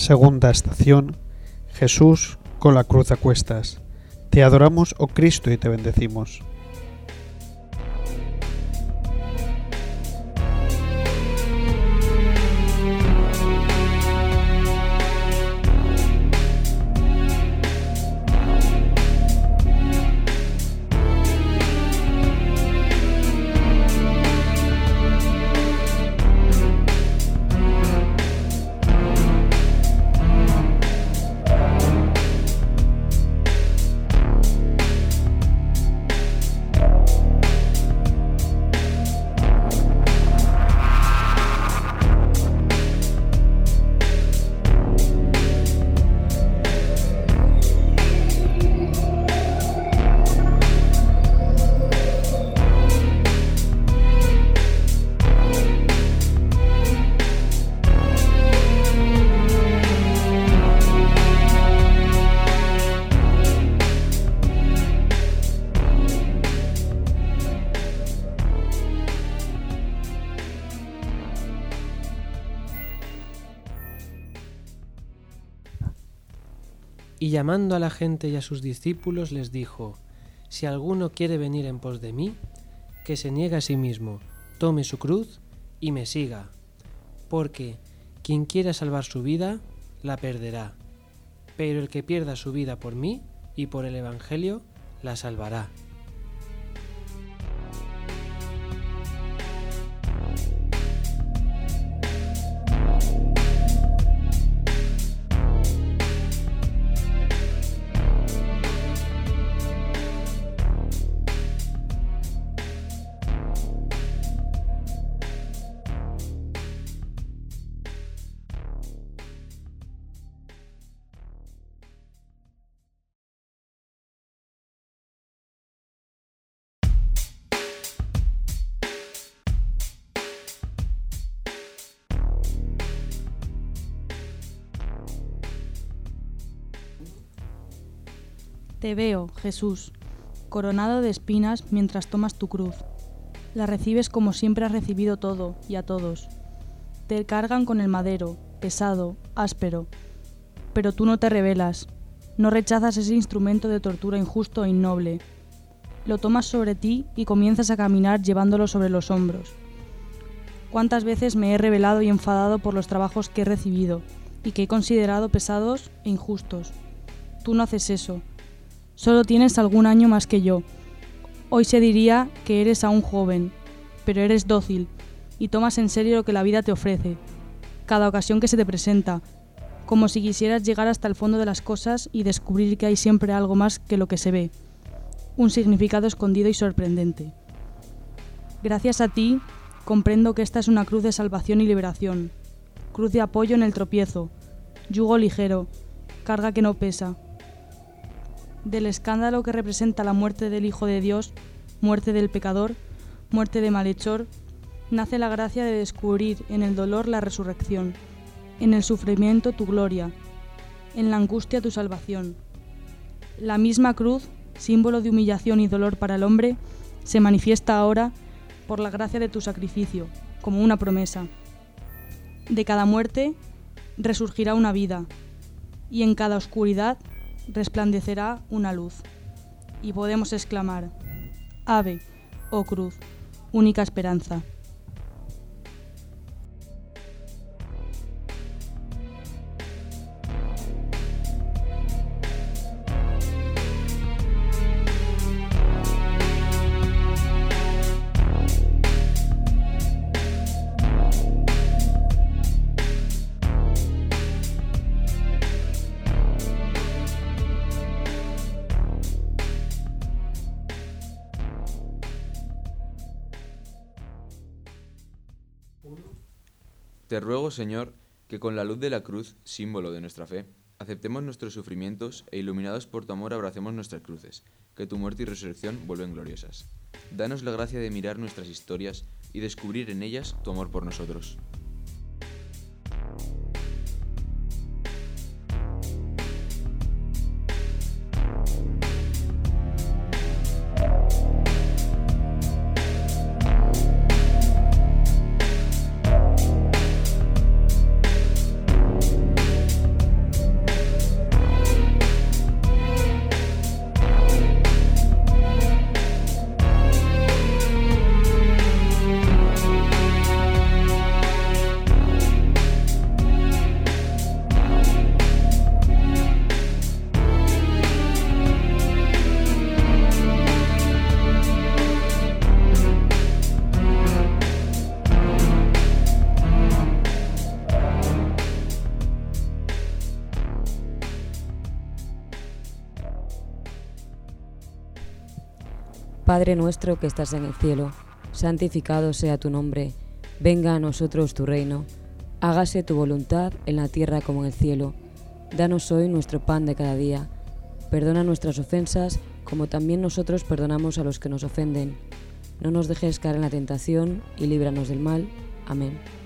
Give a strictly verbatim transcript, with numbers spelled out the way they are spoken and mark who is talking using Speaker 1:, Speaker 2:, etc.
Speaker 1: Segunda estación. Jesús con la cruz a cuestas. Te adoramos, oh Cristo, y te bendecimos.
Speaker 2: Y llamando a la gente y a sus discípulos les dijo: Si alguno quiere venir en pos de mí, que se niegue a sí mismo, tome su cruz y me siga. Porque quien quiera salvar su vida, la perderá. Pero el que pierda su vida por mí y por el Evangelio, la salvará.
Speaker 3: Te veo, Jesús, coronado de espinas mientras tomas tu cruz. La recibes como siempre has recibido todo y a todos. Te cargan con el madero, pesado, áspero. Pero tú no te rebelas, no rechazas ese instrumento de tortura injusto e innoble. Lo tomas sobre ti y comienzas a caminar llevándolo sobre los hombros. ¿Cuántas veces me he rebelado y enfadado por los trabajos que he recibido y que he considerado pesados e injustos? Tú no haces eso. Solo tienes algún año más que yo. Hoy se diría que eres aún joven, pero eres dócil y tomas en serio lo que la vida te ofrece, cada ocasión que se te presenta, como si quisieras llegar hasta el fondo de las cosas y descubrir que hay siempre algo más que lo que se ve, un significado escondido y sorprendente. Gracias a ti, comprendo que esta es una cruz de salvación y liberación, cruz de apoyo en el tropiezo, yugo ligero, carga que no pesa. Del escándalo que representa la muerte del Hijo de Dios, muerte del pecador, muerte de malhechor, nace la gracia de descubrir en el dolor la resurrección, en el sufrimiento tu gloria, en la angustia tu salvación. La misma cruz, símbolo de humillación y dolor para el hombre, se manifiesta ahora por la gracia de tu sacrificio, como una promesa. De cada muerte resurgirá una vida, y en cada oscuridad resplandecerá una luz, y podemos exclamar: Ave, oh cruz, única esperanza.
Speaker 4: Te ruego, Señor, que con la luz de la cruz, símbolo de nuestra fe, aceptemos nuestros sufrimientos e iluminados por tu amor abracemos nuestras cruces, que tu muerte y resurrección vuelven gloriosas. Danos la gracia de mirar nuestras historias y descubrir en ellas tu amor por nosotros.
Speaker 5: Padre nuestro que estás en el cielo, santificado sea tu nombre, venga a nosotros tu reino, hágase tu voluntad en la tierra como en el cielo. Danos hoy nuestro pan de cada día, perdona nuestras ofensas como también nosotros perdonamos a los que nos ofenden. No nos dejes caer en la tentación y líbranos del mal. Amén.